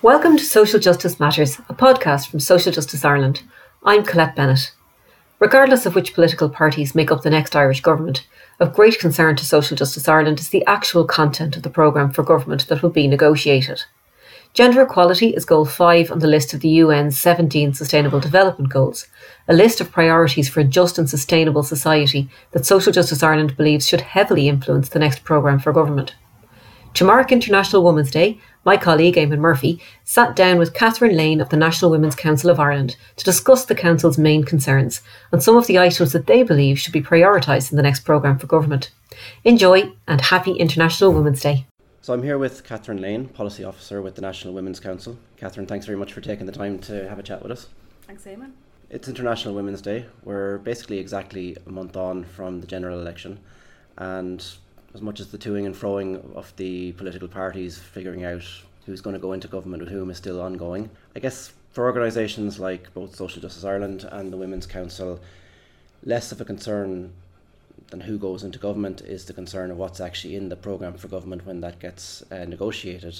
Welcome to Social Justice Matters, a podcast from Social Justice Ireland. I'm Colette Bennett. Regardless of which political parties make up the next Irish government, of great concern to Social Justice Ireland is the actual content of the programme for government that will be negotiated. Gender equality is Goal 5 on the list of the UN's 17 Sustainable Development Goals, a list of priorities for a just and sustainable society that Social Justice Ireland believes should heavily influence the next programme for government. To mark International Women's Day, my colleague Eamon Murphy sat down with Catherine Lane of the National Women's Council of Ireland to discuss the Council's main concerns and some of the items that they believe should be prioritised in the next programme for government. Enjoy and happy International Women's Day. So I'm here with Catherine Lane, Policy Officer with the National Women's Council. Catherine, thanks very much for taking the time to have a chat with us. Thanks, Eamon. It's International Women's Day. We're basically exactly a month on from the general election, and as much as the toing and froing of the political parties figuring out who's going to go into government with whom is still ongoing, I guess for organisations like both Social Justice Ireland and the Women's Council, less of a concern than who goes into government is the concern of what's actually in the programme for government when that gets negotiated.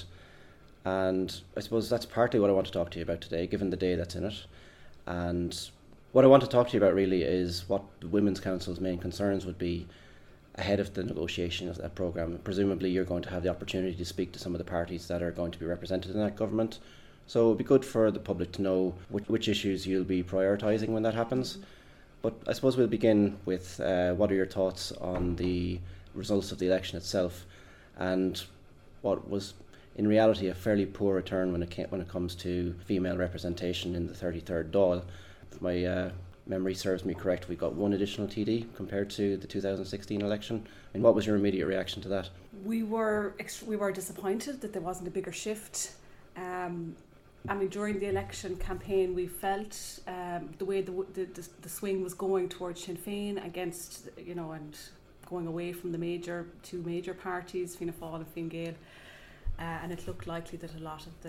And I suppose that's partly what I want to talk to you about today, given the day that's in it. And what I want to talk to you about really is what the Women's Council's main concerns would be ahead of the negotiation of that programme. Presumably you're going to have the opportunity to speak to some of the parties that are going to be represented in that government. So it would be good for the public to know which issues you'll be prioritising when that happens. But I suppose we'll begin with what are your thoughts on the results of the election itself and what was in reality a fairly poor return when it comes to female representation in the 33rd Dáil. If my memory serves me correct, we got one additional TD compared to the 2016 election. And what was your immediate reaction to that? We were disappointed that there wasn't a bigger shift. During the election campaign, we felt the way the swing was going towards Sinn Féin against, and going away from the two major parties, Fianna Fáil and Fine Gael, and it looked likely that a lot of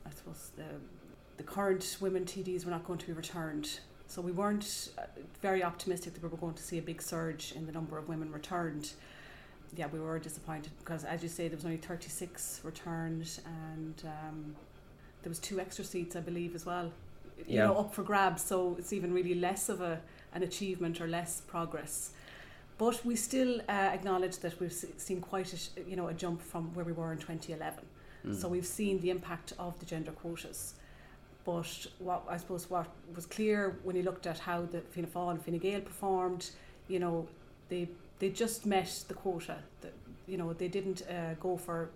the current women TDs were not going to be returned. So we weren't very optimistic that we were going to see a big surge in the number of women returned. Yeah, we were disappointed because, as you say, there was only 36 returned, and there was 2 extra seats, I believe, as well, up for grabs. So it's even really less of an achievement or less progress. But we still acknowledge that we've seen quite a jump from where we were in 2011. So we've seen the impact of the gender quotas. But what was clear when you looked at how the Fianna Fáil and Fine Gael performed, they just met the quota. They didn't go for.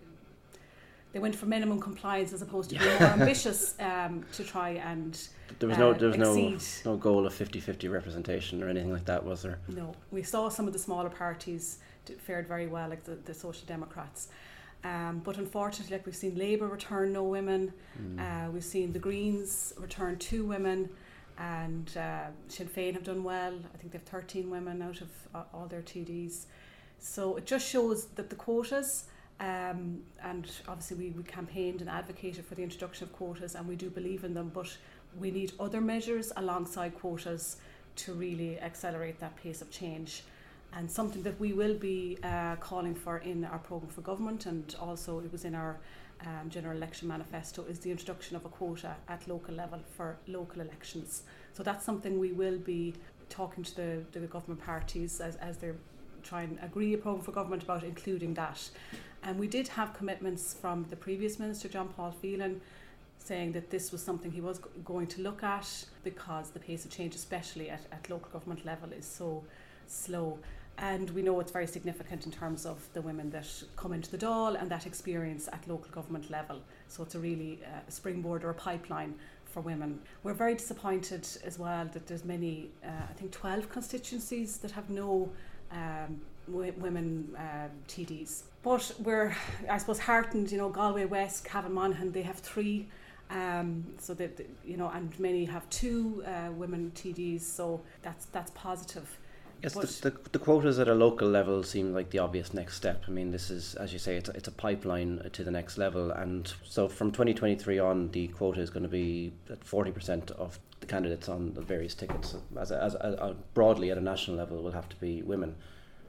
They went for minimum compliance as opposed to being more ambitious to try and there was no goal of 50-50 representation or anything like that, was there? No, we saw some of the smaller parties fared very well, like the Social Democrats. But unfortunately, we've seen Labour return no women, we've seen the Greens return 2 women, and Sinn Féin have done well. I think they have 13 women out of all their TDs. So it just shows that the quotas, and obviously we campaigned and advocated for the introduction of quotas, and we do believe in them, but we need other measures alongside quotas to really accelerate that pace of change. And something that we will be calling for in our programme for government, and also it was in our general election manifesto, is the introduction of a quota at local level for local elections. So that's something we will be talking to the government parties as they try and agree a programme for government about including that. And we did have commitments from the previous Minister, John Paul Phelan, saying that this was something he was going to look at because the pace of change, especially at local government level, is so slow. And we know it's very significant in terms of the women that come into the Dáil and that experience at local government level. So it's a really springboard or a pipeline for women. We're very disappointed as well that there's many, I think 12 constituencies that have no women TDs. But we're, I suppose, heartened, Galway West, Cavan Monaghan, they have 3. So that, and many have 2 women TDs. So that's positive. Yes, the quotas at a local level seem like the obvious next step. I mean, this is, as you say, it's a pipeline to the next level. And so from 2023 on, the quota is going to be at 40% of the candidates on the various tickets. As broadly at a national level will have to be women.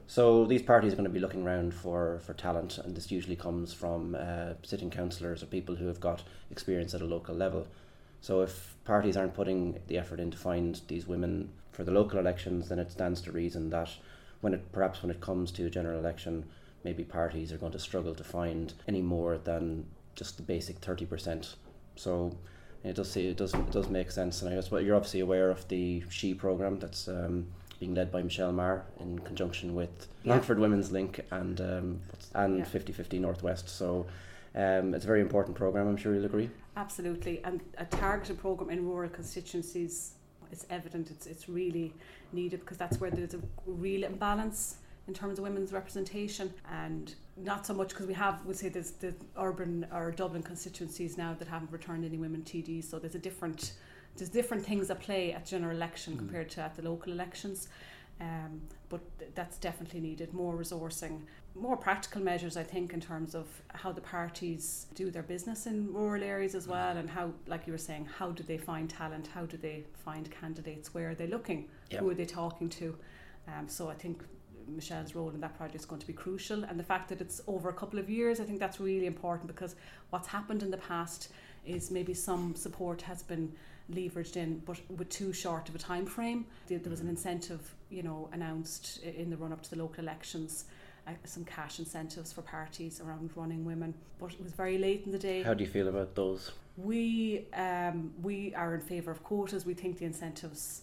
So these parties are going to be looking around for talent, and this usually comes from sitting councillors or people who have got experience at a local level. So if parties aren't putting the effort in to find these women for the local elections, then it stands to reason that when it comes to a general election, maybe parties are going to struggle to find any more than just the basic 30%. So it does make sense. And I guess you're obviously aware of the SHE programme that's being led by Michelle Marr in conjunction with Longford Women's Link and 50/50 Northwest. So it's a very important programme, I'm sure you'll agree. Absolutely, and a targeted programme in rural constituencies, it's evident it's really needed, because that's where there's a real imbalance in terms of women's representation, and not so much because we'd say there's the urban or Dublin constituencies now that haven't returned any women TDs, so there's different things at play at general election compared to at the local elections. But that's definitely needed. More resourcing, more practical measures, I think, in terms of how the parties do their business in rural areas as well, and how, like you were saying, how do they find talent, how do they find candidates, where are they looking, who are they talking to. So I think Michelle's role in that project is going to be crucial, and the fact that it's over a couple of years, I think that's really important, because what's happened in the past is maybe some support has been leveraged in, but with too short of a time frame. There was an incentive, announced in the run up to the local elections, some cash incentives for parties around running women, but it was very late in the day. How do you feel about those? We are in favour of quotas. We think the incentives,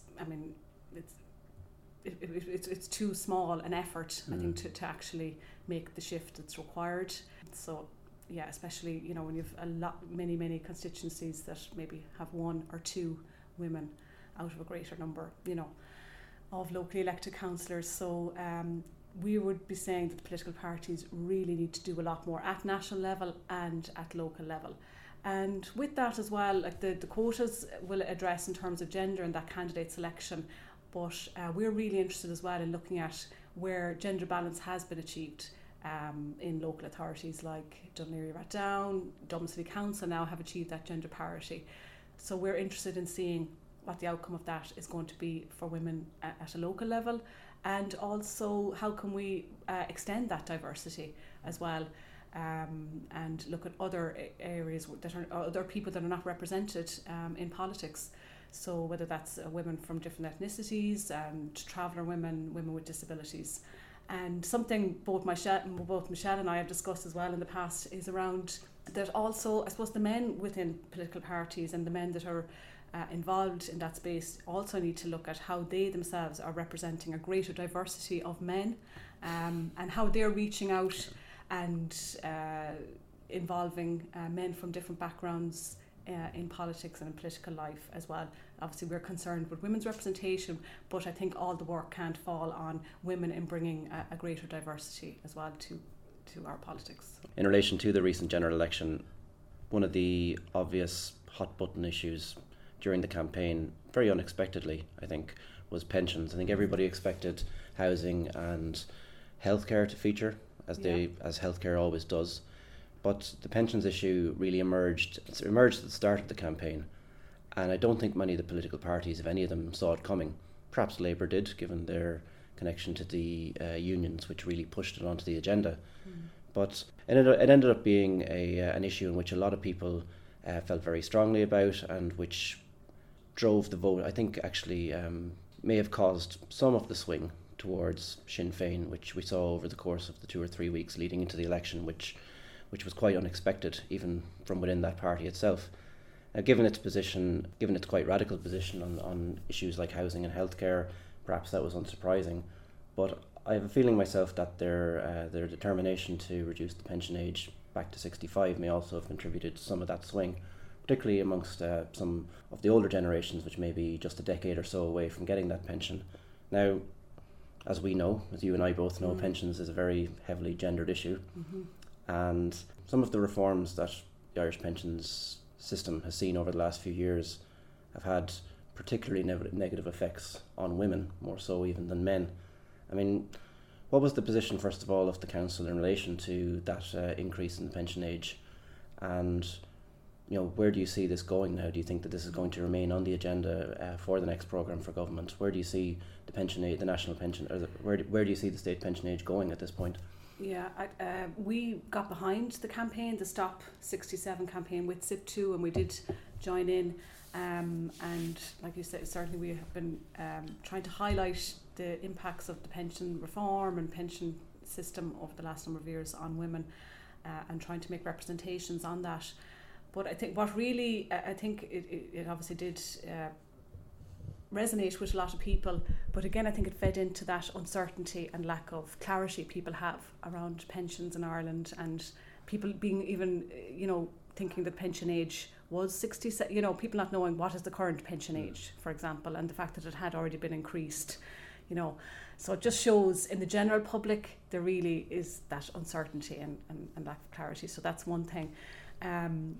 it's too small an effort, I think, to actually make the shift that's required. So yeah, especially when you've many constituencies that maybe have one or two women out of a greater number, of locally elected councillors. So we would be saying that the political parties really need to do a lot more at national level and at local level. And with that as well, like the quotas will address in terms of gender and that candidate selection, but we're really interested as well in looking at where gender balance has been achieved. In local authorities like Dún Laoghaire-Rathdown, Dublin City Council now have achieved that gender parity. So we're interested in seeing what the outcome of that is going to be for women at a local level, and also how can we extend that diversity as well, and look at other areas that are other people that are not represented in politics. So whether that's women from different ethnicities, traveller women, women with disabilities. And something both Michelle and I have discussed as well in the past is around that also, I suppose, the men within political parties and the men that are involved in that space also need to look at how they themselves are representing a greater diversity of men, and how they're reaching out and involving men from different backgrounds in politics and in political life as well. Obviously we're concerned with women's representation, but I think all the work can't fall on women in bringing a greater diversity as well to our politics. In relation to the recent general election, one of the obvious hot button issues during the campaign, very unexpectedly I think, was pensions. I think everybody expected housing and healthcare to feature, as healthcare always does. But the pensions issue really emerged at the start of the campaign, and I don't think many of the political parties, if any of them, saw it coming. Perhaps Labour did, given their connection to the unions, which really pushed it onto the agenda. But it ended up being an issue in which a lot of people felt very strongly about, and which drove the vote. I think actually may have caused some of the swing towards Sinn Féin, which we saw over the course of the 2 or 3 weeks leading into the election, which was quite unexpected, even from within that party itself. Given its quite radical position on issues like housing and healthcare, perhaps that was unsurprising. But I have a feeling myself that their determination to reduce the pension age back to 65 may also have contributed to some of that swing, particularly amongst some of the older generations, which may be just a decade or so away from getting that pension. Now, as we know, as you and I both know, pensions is a very heavily gendered issue. And some of the reforms that the Irish pensions system has seen over the last few years have had particularly negative effects on women, more so even than men. I mean, what was the position, first of all, of the council in relation to that increase in the pension age? And where do you see this going now? Do you think that this is going to remain on the agenda for the next programme for government? Where do you see the pension age, the national pension, or where do you see the state pension age going at this point? Yeah, we got behind the campaign, the Stop 67 campaign with SIP2, and we did join in. And like you said, certainly we have been trying to highlight the impacts of the pension reform and pension system over the last number of years on women, and trying to make representations on that. But I think what really, I think it obviously did resonate with a lot of people, but again I think it fed into that uncertainty and lack of clarity people have around pensions in Ireland, and people being even thinking that pension age was 60, people not knowing what is the current pension age, for example, and the fact that it had already been increased, so it just shows in the general public there really is that uncertainty and lack of clarity. So that's one thing, and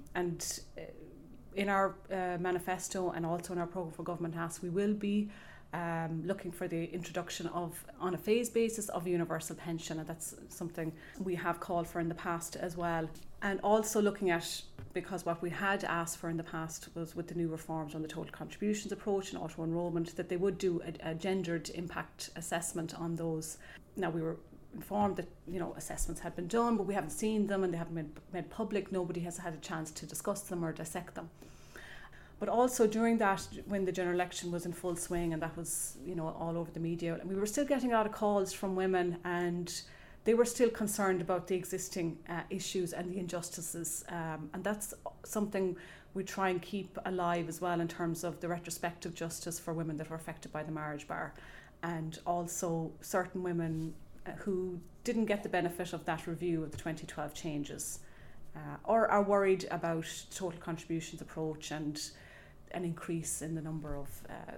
in our manifesto and also in our programme for Government Ask, we will be looking for the introduction of, on a phase basis, of a universal pension, and that's something we have called for in the past as well. And also looking at, because what we had asked for in the past was with the new reforms on the total contributions approach and auto enrolment, that they would do a gendered impact assessment on those. Now, we were informed that assessments had been done, but we haven't seen them and they haven't been made public. Nobody has had a chance to discuss them or dissect them. But also during that, when the general election was in full swing and that was all over the media, we were still getting a lot of calls from women, and they were still concerned about the existing issues and the injustices, and that's something we try and keep alive as well in terms of the retrospective justice for women that were affected by the marriage bar, and also certain women who didn't get the benefit of that review of the 2012 changes, or are worried about total contributions approach and an increase in the number of,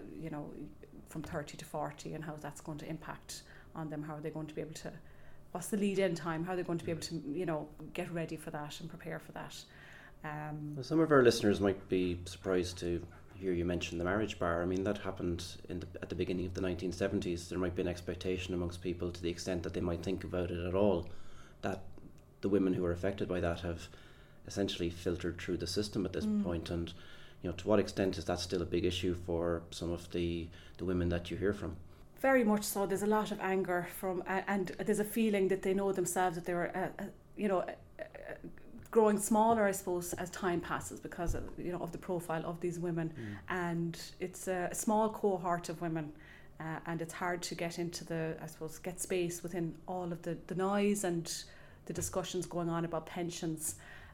from 30 to 40, and how that's going to impact on them. How are they going to be able to, what's the lead-in time? How are they going to be able to, get ready for that and prepare for that? Well, some of our listeners might be surprised to hear you mention the marriage bar. I mean, that happened at the beginning of the 1970s. There might be an expectation amongst people, to the extent that they might think about it at all, that the women who are affected by that have essentially filtered through the system at this point. And to what extent is that still a big issue for some of the women that you hear from? Very much so. There's a lot of anger from, and there's a feeling that they know themselves that they were, growing smaller, I suppose, as time passes, because of, of the profile of these women. And it's a small cohort of women, and it's hard to get into get space within all of the noise and the discussions going on about pensions,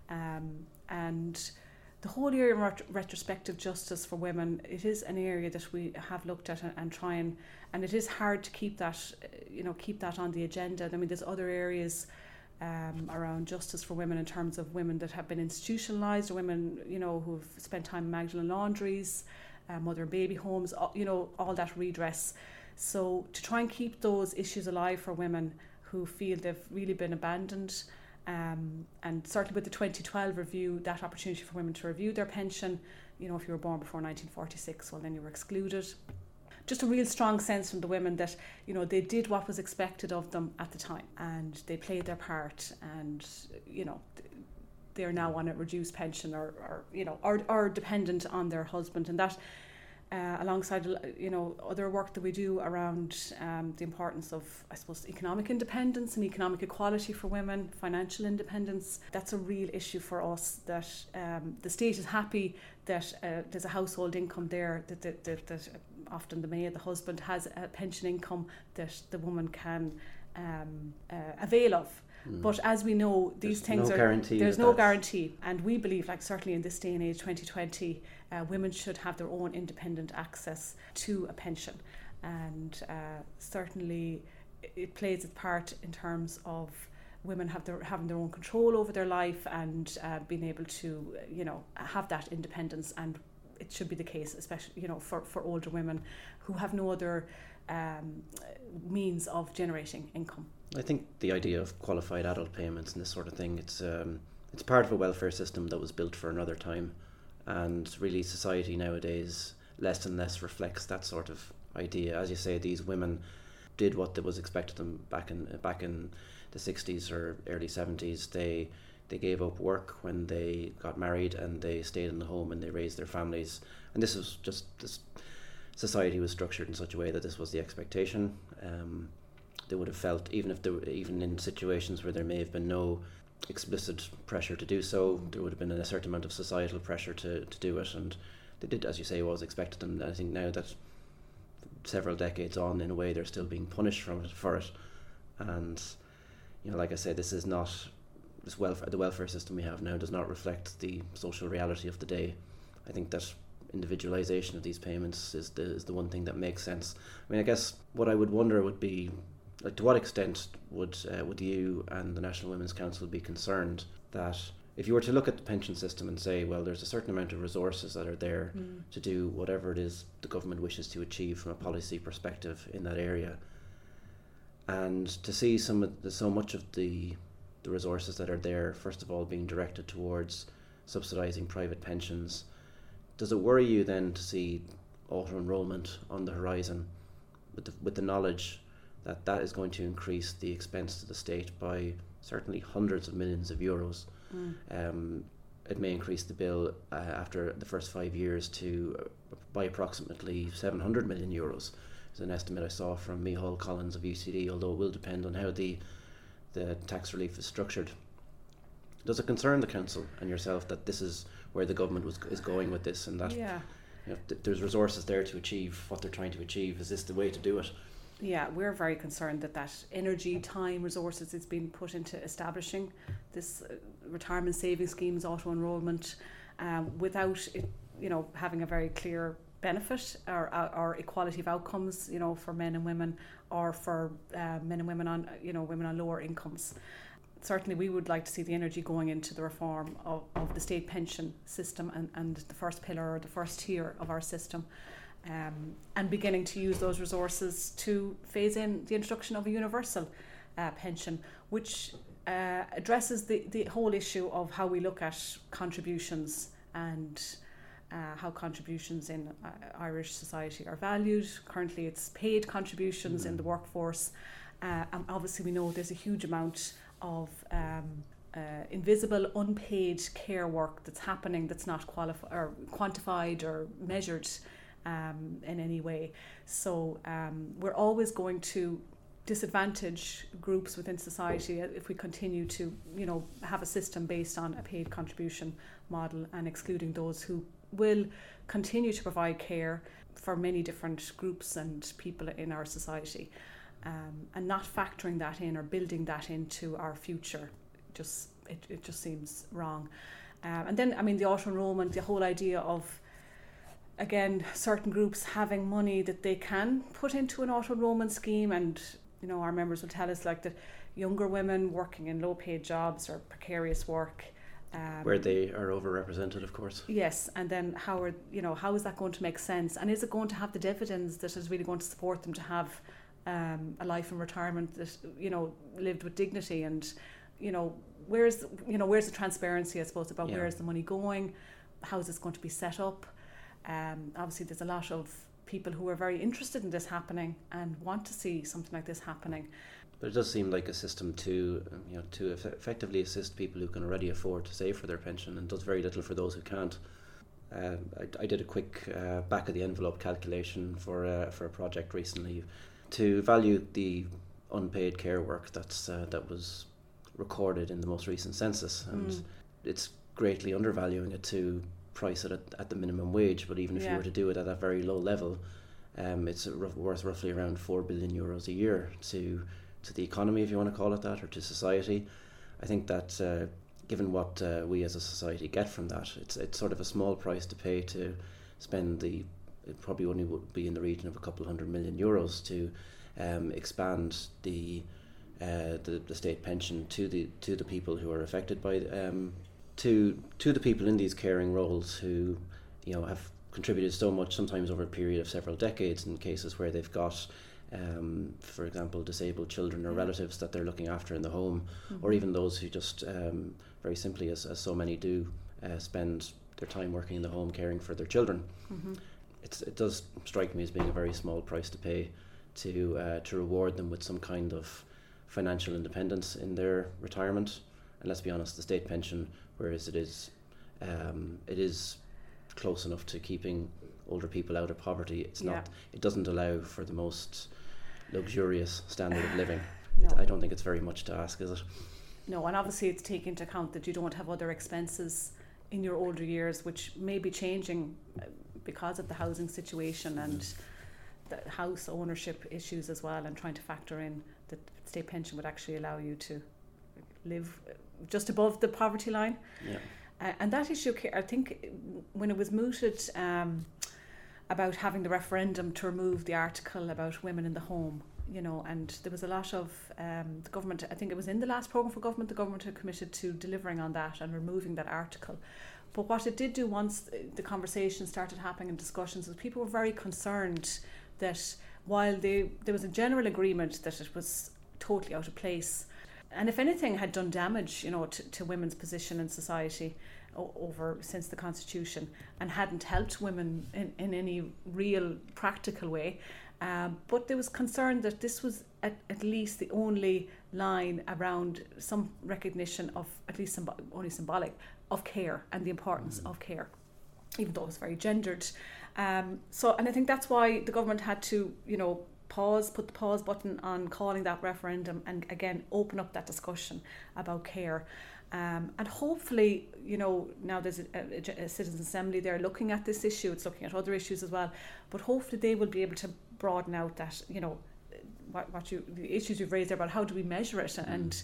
and the whole area of retrospective justice for women. It is an area that we have looked at and try and it is hard to keep that on the agenda. I mean, there's other areas around justice for women in terms of women that have been institutionalised, or women who've spent time in Magdalen laundries, mother and baby homes, all that redress. So to try and keep those issues alive for women who feel they've really been abandoned. And certainly with the 2012 review, that opportunity for women to review their pension, if you were born before 1946, well, then you were excluded. Just a real strong sense from the women that, they did what was expected of them at the time, and they played their part, and, they're now on a reduced pension or dependent on their husband. And that, alongside, other work that we do around the importance of, I suppose, economic independence and economic equality for women, financial independence. That's a real issue for us, that the state is happy that there's a household income there, that often the husband has a pension income that the woman can avail of. But as we know, these things there's no guarantee, and we believe, certainly in this day and age, 2020, women should have their own independent access to a pension, and certainly it plays its part in terms of women having their own control over their life and being able to have that independence. And it should be the case, especially for older women who have no other means of generating income. I think the idea of qualified adult payments and this sort of thing, it's part of a welfare system that was built for another time, and really society nowadays less and less reflects that sort of idea. As you say, these women did what was expected of them back in the 60s or early 70s. They they gave up work when they got married, and they stayed in the home and they raised their families. And this society was structured in such a way that this was the expectation. They would have felt, even in situations where there may have been no explicit pressure to do so, there would have been a certain amount of societal pressure to do it, and they did, as you say, what was expected. And I think now that several decades on, in a way, they're still being punished for it. And like I said, this is not the welfare system we have now does not reflect the social reality of the day. I think that individualization of these payments is the one thing that makes sense. I mean, I guess what I would wonder would be, like, to what extent would you and the National Women's Council be concerned that if you were to look at the pension system and say, well, there's a certain amount of resources that are there to do whatever it is the government wishes to achieve from a policy perspective in that area, and to see so much of the resources that are there, first of all, being directed towards subsidising private pensions, does it worry you then to see auto-enrolment on the horizon with the knowledge that is going to increase the expense to the state by certainly hundreds of millions of euros? It may increase the bill after the first 5 years by approximately 700 million euros. Is an estimate I saw from Micheál Collins of UCD, although it will depend on how the tax relief is structured. Does it concern the council and yourself that this is where the government is going with this, and that there's resources there to achieve what they're trying to achieve? Is this the way to do it? Yeah, we're very concerned that energy, time, resources is being put into establishing this retirement savings schemes, auto-enrolment, without it, having a very clear benefit or equality of outcomes, for men and women, or for men and women on, women on lower incomes. Certainly we would like to see the energy going into the reform of the state pension system and the first pillar or the first tier of our system, and beginning to use those resources to phase in the introduction of a universal pension, which addresses the whole issue of how we look at contributions and how contributions in Irish society are valued. Currently it's paid contributions in the workforce, and obviously we know there's a huge amount of invisible, unpaid care work that's happening that's not quantified or measured in any way. So we're always going to disadvantage groups within society if we continue to, have a system based on a paid contribution model and excluding those who will continue to provide care for many different groups and people in our society, and not factoring that in or building that into our future. It just seems wrong. And then, the auto-enrolment, the whole idea of, again, certain groups having money that they can put into an auto-enrolment scheme, and our members will tell us that younger women working in low-paid jobs or precarious work, where they are overrepresented, of course. Yes, and then how is that going to make sense, and is it going to have the dividends that is really going to support them to have a life in retirement that lived with dignity, and where's the transparency, I suppose, about where is the money going, how is this going to be set up? Obviously there's a lot of people who are very interested in this happening and want to see something like this happening. But it does seem like a system to effectively assist people who can already afford to save for their pension, and does very little for those who can't. I did a quick back of the envelope calculation for a project recently to value the unpaid care work that was recorded in the most recent census, and it's greatly undervaluing it to price it at the minimum wage. But even if you were to do it at a very low level, it's worth roughly around 4 billion euros a year to the economy, if you want to call it that, or to society. I think that given what we as a society get from that, it's sort of a small price to pay to spend it probably only would be in the region of a couple hundred million euros to expand the state pension to the people who are affected by to the people in these caring roles who have contributed so much, sometimes over a period of several decades, in cases where they've got for example, disabled children or relatives that they're looking after in the home, or even those who just very simply, as so many do, spend their time working in the home caring for their children. It does strike me as being a very small price to pay to reward them with some kind of financial independence in their retirement. And let's be honest, the state pension, whereas it is close enough to keeping older people out of poverty, it's not. It doesn't allow for the most luxurious standard of living. No. I don't think it's very much to ask, is it? No, and obviously it's taking into account that you don't have other expenses in your older years, which may be changing because of the housing situation and the house ownership issues as well, and trying to factor in that state pension would actually allow you to live just above the poverty line. Yeah. And that issue, I think, when it was mooted about having the referendum to remove the article about women in the home, you know, and there was a lot of the government, I think it was in the last programme for government, the government had committed to delivering on that and removing that article. But what it did do once the conversation started happening and discussions was people were very concerned that while there was a general agreement that it was totally out of place, and if anything had done damage, you know, to women's position in society over since the Constitution, and hadn't helped women in any real practical way. But there was concern that this was at least the only line around some recognition of, at least only symbolic, of care and the importance of care, even though it was very gendered. And I think that's why the government had to, you know, put the pause button on calling that referendum and again open up that discussion about care. And hopefully, you know, now there's a Citizens Assembly there looking at this issue, it's looking at other issues as well, but hopefully they will be able to broaden out that, you know, the issues you've raised there about how do we measure it and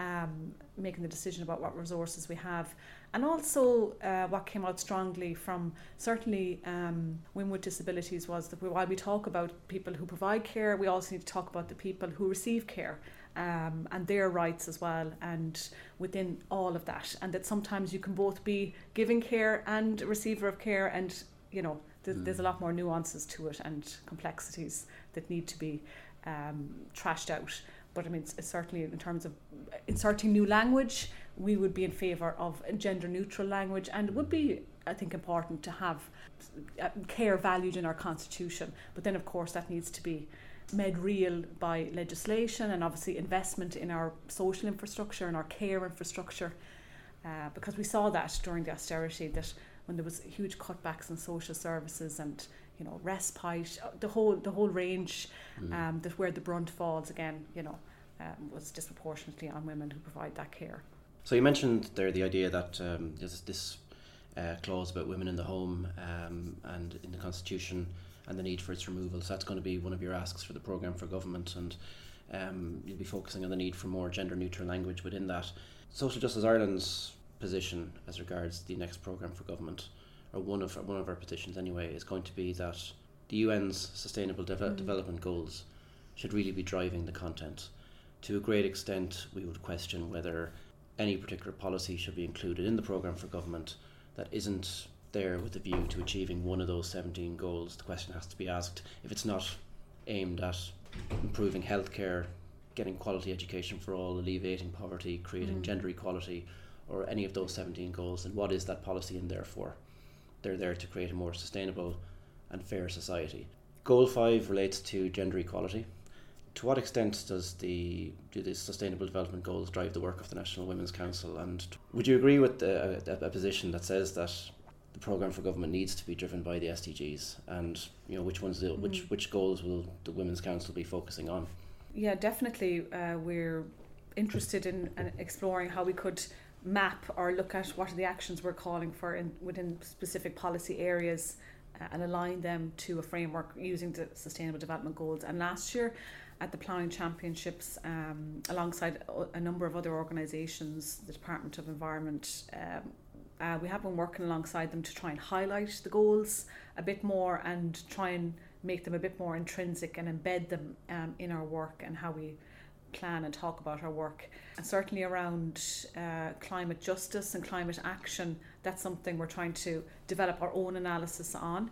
making the decision about what resources we have. And also what came out strongly from certainly women with disabilities was that while we talk about people who provide care, we also need to talk about the people who receive care and their rights as well, and within all of that, and that sometimes you can both be giving care and a receiver of care, and you know there's a lot more nuances to it and complexities that need to be trashed out. But I mean, certainly in terms of inserting new language, we would be in favour of a gender neutral language, and it would be, I think, important to have care valued in our constitution. But then of course that needs to be made real by legislation and obviously investment in our social infrastructure and our care infrastructure, because we saw that during the austerity, that when there was huge cutbacks in social services and, you know, respite, the whole range, that where the brunt falls again, you know, was disproportionately on women who provide that care. So you mentioned there the idea that there's this clause about women in the home and in the Constitution and the need for its removal. So that's going to be one of your asks for the programme for government, and you'll be focusing on the need for more gender neutral language within that. Social Justice Ireland's position as regards the next programme for government, or one of our positions anyway, is going to be that the UN's Sustainable Development Goals should really be driving the content. To a great extent, we would question whether any particular policy should be included in the programme for government that isn't there with a view to achieving one of those 17 goals. The question has to be asked, if it's not aimed at improving healthcare, getting quality education for all, alleviating poverty, creating gender equality, or any of those 17 goals, then what is that policy in there for? They're there to create a more sustainable and fair society. Goal 5 relates to gender equality. To what extent do the Sustainable Development Goals drive the work of the National Women's Council? And would you agree with a position that says that the programme for government needs to be driven by the SDGs? And you know, which goals will the Women's Council be focusing on? Yeah, definitely. We're interested in exploring how we could map or look at what are the actions we're calling for within specific policy areas and align them to a framework using the Sustainable Development Goals. And last year at the Ploughing Championships, alongside a number of other organisations, the Department of Environment, we have been working alongside them to try and highlight the goals a bit more and try and make them a bit more intrinsic and embed them in our work and how we plan and talk about our work. And certainly around climate justice and climate action, that's something we're trying to develop our own analysis on,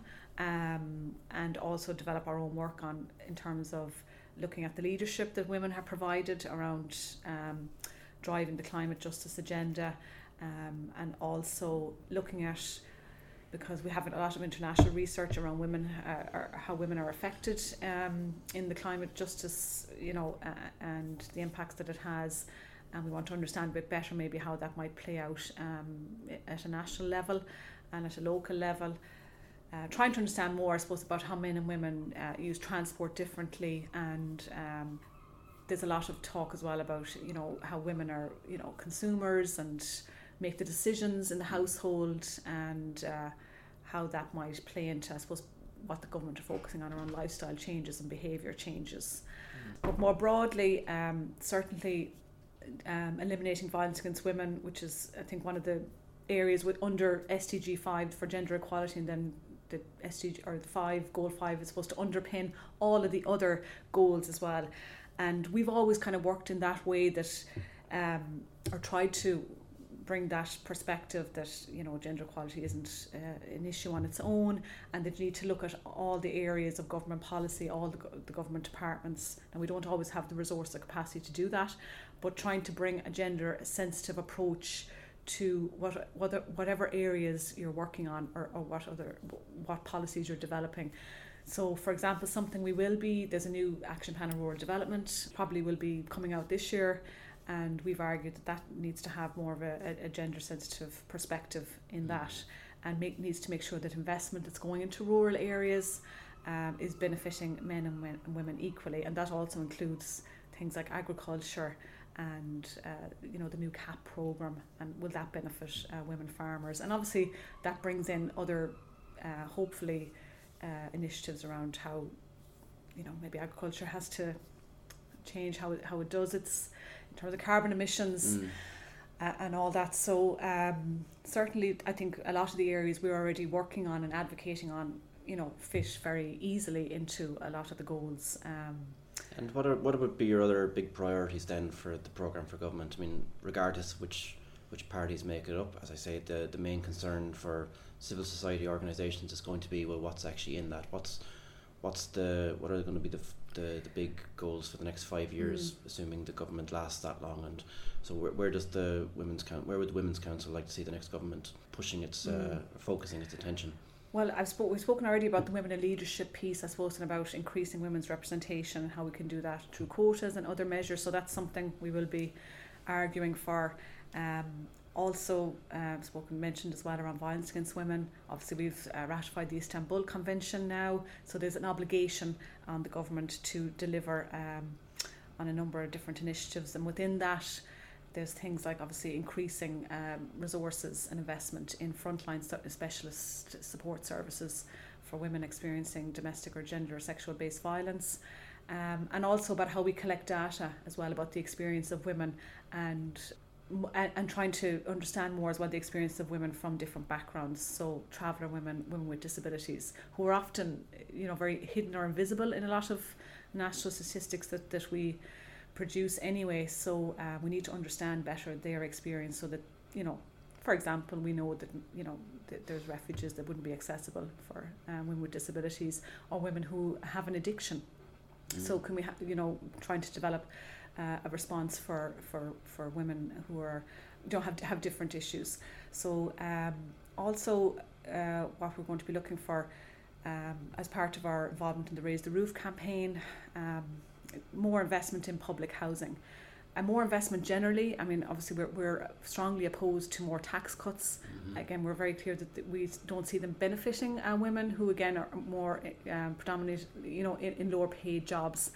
and also develop our own work on in terms of looking at the leadership that women have provided around driving the climate justice agenda, and also looking at, because we have a lot of international research around women, how women are affected in the climate justice, you know, and the impacts that it has, and we want to understand a bit better maybe how that might play out at a national level and at a local level. Trying to understand more, I suppose, about how men and women use transport differently, and there's a lot of talk as well about, you know, how women are, you know, consumers and make the decisions in the household, and how that might play into, I suppose, what the government are focusing on around lifestyle changes and behaviour changes. But more broadly, certainly eliminating violence against women, which is, I think, one of the areas under SDG 5 for gender equality, and then the SDG, or the goal 5 is supposed to underpin all of the other goals as well. And we've always kind of worked in that way, that or tried to bring that perspective that, you know, gender equality isn't an issue on its own, and that you need to look at all the areas of government policy, all the government departments, and we don't always have the resource or capacity to do that, but trying to bring a gender sensitive approach to whatever areas you're working on, or what policies you're developing. So, for example, there's a new action plan on rural development, probably will be coming out this year, and we've argued that needs to have more of a gender sensitive perspective in that, and needs to make sure that investment that's going into rural areas is benefiting men and women equally, and that also includes things like agriculture and you know, the new CAP programme, and will that benefit women farmers? And obviously that brings in other hopefully initiatives around how, you know, maybe agriculture has to change how it does its, in terms of carbon emissions and all that. So certainly I think a lot of the areas we're already working on and advocating on, you know, fit very easily into a lot of the goals. And what would be your other big priorities then for the programme for government? I mean, regardless which parties make it up, as I say, the main concern for civil society organisations is going to be, well, what's actually in that? What are going to be the big goals for the next 5 years, assuming the government lasts that long? And so where would the Women's Council like to see the next government pushing its focusing its attention? Well, we've spoken already about the women in leadership piece, I suppose, and about increasing women's representation and how we can do that through quotas and other measures. So that's something we will be arguing for. Also, mentioned as well around violence against women. Obviously, we've ratified the Istanbul Convention now, so there's an obligation on the government to deliver on a number of different initiatives, and within that, there's things like obviously increasing resources and investment in frontline specialist support services for women experiencing domestic or gender or sexual based violence, and also about how we collect data as well about the experience of women, and trying to understand more as well the experience of women from different backgrounds. So traveller women with disabilities, who are often, you know, very hidden or invisible in a lot of national statistics that we produce anyway. So we need to understand better their experience, so that, you know, for example, we know that, you know, there's refuges that wouldn't be accessible for women with disabilities, or women who have an addiction. So can we trying to develop a response for women who have different issues. So also what we're going to be looking for as part of our involvement in the Raise the Roof campaign, more investment in public housing, and more investment generally. I mean, obviously we're strongly opposed to more tax cuts. Again, we're very clear that we don't see them benefiting women who, again, are more predominantly, you know, in lower paid jobs,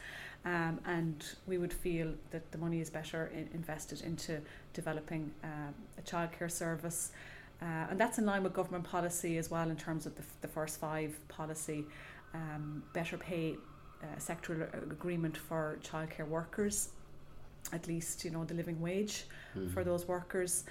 and we would feel that the money is better invested into developing a childcare service, and that's in line with government policy as well in terms of the first 5 policy, better pay, sectoral agreement for childcare workers, at least, you know, the living wage for those workers,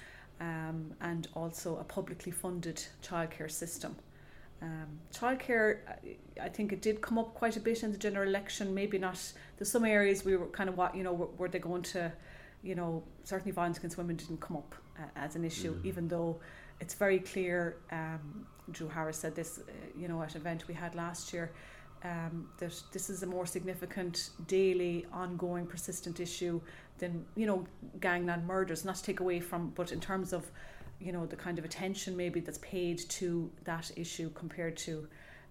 and also a publicly funded childcare system. Childcare, I think it did come up quite a bit in the general election. Maybe not. There's some areas we were kind of were they going to, you know, certainly violence against women didn't come up as an issue, even though it's very clear. Drew Harris said this, you know, at an event we had last year, that this is a more significant, daily, ongoing, persistent issue than, you know, gangland murders. Not to take away from, but in terms of, you know, the kind of attention maybe that's paid to that issue compared to,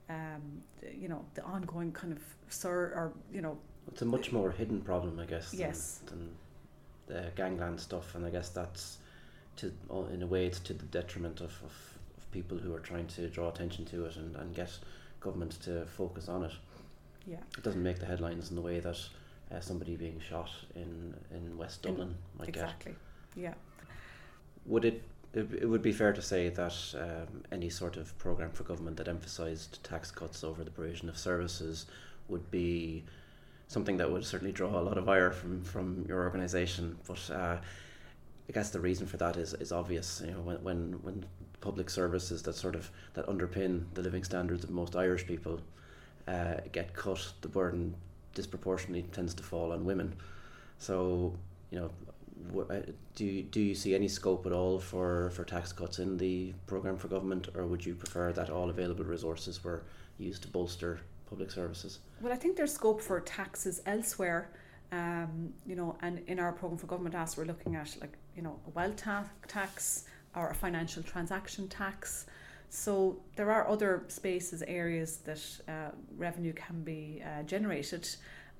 you know, the ongoing kind of it's a much more hidden problem, I guess. Yes. gangland stuff, and I guess that's in a way it's to the detriment of people who are trying to draw attention to it and get government to focus on it. Yeah, it doesn't make the headlines in the way that somebody being shot in West Dublin might exactly. get. Yeah. It would be fair to say that any sort of programme for government that emphasised tax cuts over the provision of services would be something that would certainly draw a lot of ire from your organisation. But I guess the reason for that is obvious. You know, when public services that underpin the living standards of most Irish people get cut, the burden disproportionately tends to fall on women. So, you know, do you see any scope at all for tax cuts in the programme for government, or would you prefer that all available resources were used to bolster public services? Well, I think there's scope for taxes elsewhere, you know, and in our programme for government we're looking at, like, you know, a wealth tax or a financial transaction tax. So there are other spaces, areas that revenue can be generated,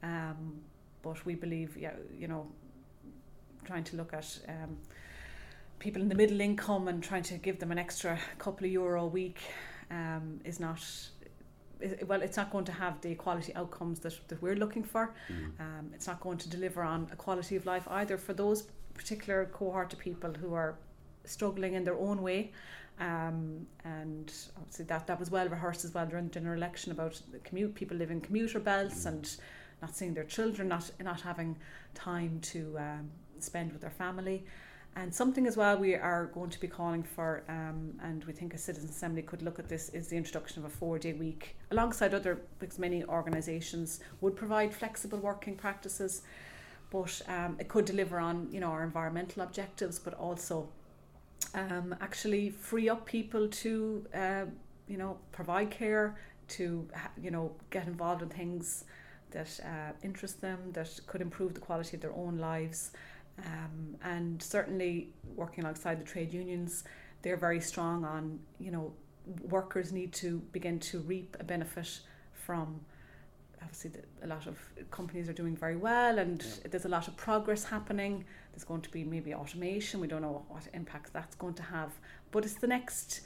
but we believe, you know, trying to look at people in the middle income and trying to give them an extra couple of euro a week is not, well, it's not going to have the quality outcomes that we're looking for. It's not going to deliver on a quality of life either for those particular cohort of people who are struggling in their own way. And obviously that was well rehearsed as well during the general election about the people living commuter belts and not seeing their children, not having time to spend with their family. And something as well we are going to be calling for, and we think a Citizens Assembly could look at this, is the introduction of a 4-day week alongside other, because many organisations would provide flexible working practices, but it could deliver on, you know, our environmental objectives, but also actually free up people to you know, provide care, to you know, get involved in things that interest them, that could improve the quality of their own lives. And certainly working alongside the trade unions, they're very strong on, you know, workers need to begin to reap a benefit from, obviously a lot of companies are doing very well, and there's a lot of progress happening. There's going to be maybe automation, we don't know what impact that's going to have, but it's the next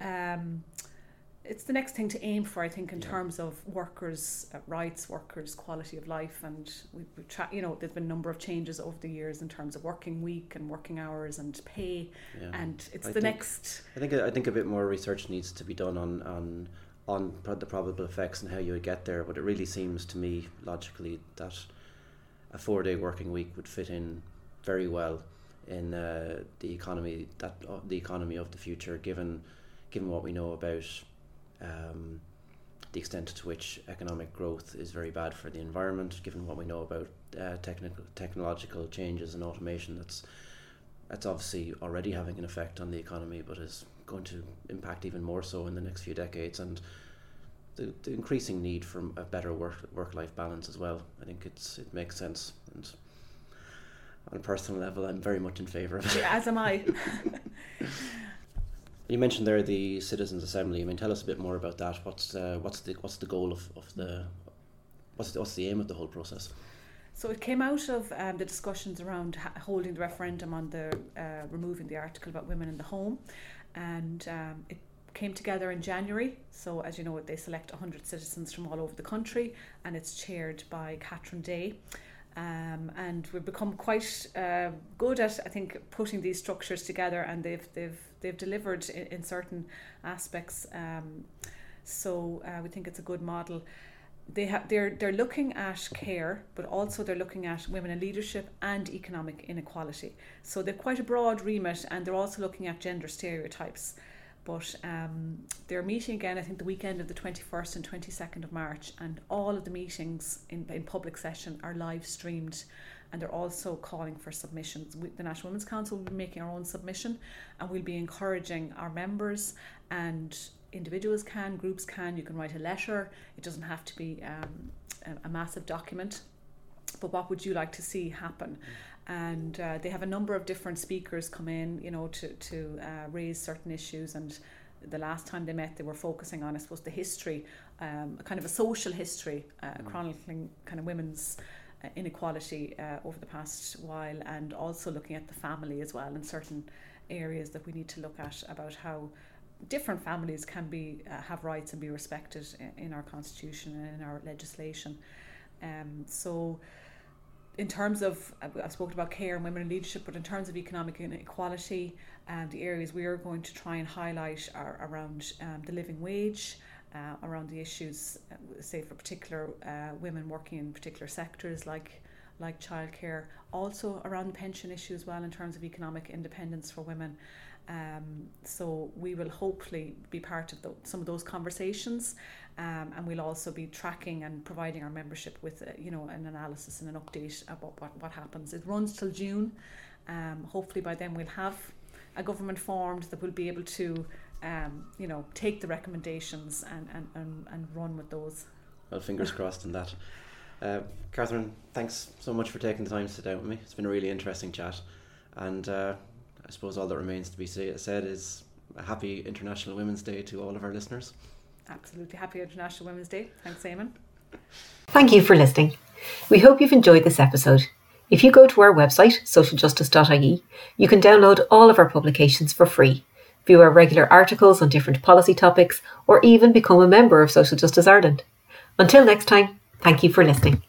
thing to aim for, I think, in terms of workers' rights, workers' quality of life. And you know, there's been a number of changes over the years in terms of working week and working hours and pay, and it's I think a bit more research needs to be done on the probable effects and how you would get there. But it really seems to me logically that a 4-day working week would fit in very well in the economy of the future, given what we know about the extent to which economic growth is very bad for the environment, given what we know about technological changes and automation that's obviously already having an effect on the economy, but is going to impact even more so in the next few decades, and the increasing need for a better work-life balance as well. I think it makes sense, and on a personal level I'm very much in favour of it. Yeah, as am I. You mentioned there the Citizens Assembly. I mean, tell us a bit more about that. What's the goal of the what's the aim of the whole process? So it came out of the discussions around holding the referendum on the removing the article about women in the home, and it came together in January. So as you know, they select 100 citizens from all over the country, and it's chaired by Catherine Day. And we've become quite good at, I think, putting these structures together, and they've delivered in certain aspects. So we think it's a good model. They're looking at care, but also they're looking at women in leadership and economic inequality. So they're quite a broad remit, and they're also looking at gender stereotypes. But they're meeting again, I think, the weekend of the 21st and 22nd of March, and all of the meetings in public session are live streamed, and they're also calling for submissions. The National Women's Council will be making our own submission, and we'll be encouraging our members, and individuals can, groups can, you can write a letter. It doesn't have to be a massive document, but what would you like to see happen? And they have a number of different speakers come in, you know, to raise certain issues. And the last time they met, they were focusing on, I suppose, the history, kind of a social history, chronicling kind of women's inequality over the past while, and also looking at the family as well, in certain areas that we need to look at about how different families can be have rights and be respected in our constitution and in our legislation. So in terms of, I've spoken about care and women in leadership, but in terms of economic inequality, the areas we are going to try and highlight are around the living wage, around the issues, say for particular women working in particular sectors like childcare, also around the pension issue as well in terms of economic independence for women. So we will hopefully be part of some of those conversations, and we'll also be tracking and providing our membership with an analysis and an update about what happens. It runs till June. Hopefully by then we'll have a government formed that will be able to take the recommendations and run with those. Well, fingers crossed on that. Catherine, thanks so much for taking the time to sit down with me. It's been a really interesting chat, and I suppose all that remains to be said is a happy International Women's Day to all of our listeners. Absolutely. Happy International Women's Day. Thanks, Eamon. Thank you for listening. We hope you've enjoyed this episode. If you go to our website, socialjustice.ie, you can download all of our publications for free, view our regular articles on different policy topics, or even become a member of Social Justice Ireland. Until next time, thank you for listening.